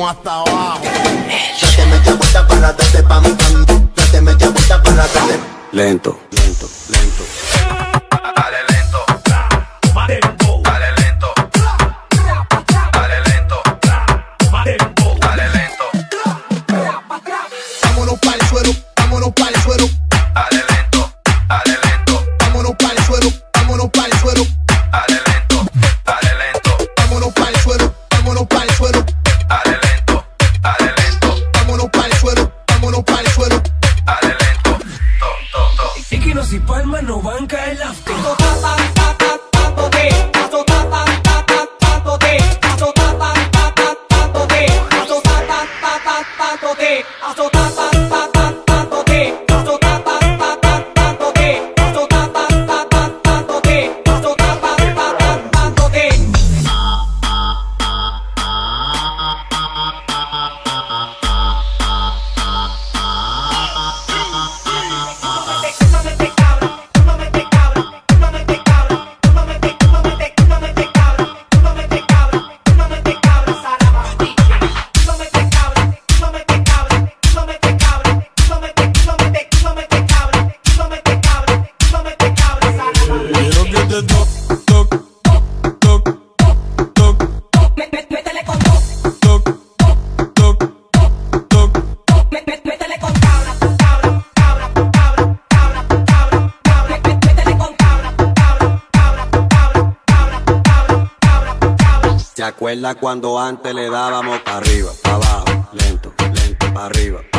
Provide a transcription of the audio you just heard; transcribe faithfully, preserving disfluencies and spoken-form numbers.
subimos hasta abajo. Date media vuelta para darte pam pam. Date media vuelta para darte. Lento, lento, lento. Dale lento. Dale lento. Dale lento. Dale lento. Dale lento. Vámonos pa'l suelo, vámonos pa'l suelo. Dale lento. Dale lento. Vámonos pa'l suelo, vámonos pa'l suelo. Dale lento. Dale lento. Vámonos pa'l suelo, vámonos pa'l suelo. Dale lento. Dale lento. Vámonos pa'l suelo, vámonos pa'l suelo. Dale lento. To, to, to. Es que los y palmas no van a caer la after. ¿Se acuerda cuando antes le dábamos para arriba, para abajo, lento, lento, para arriba?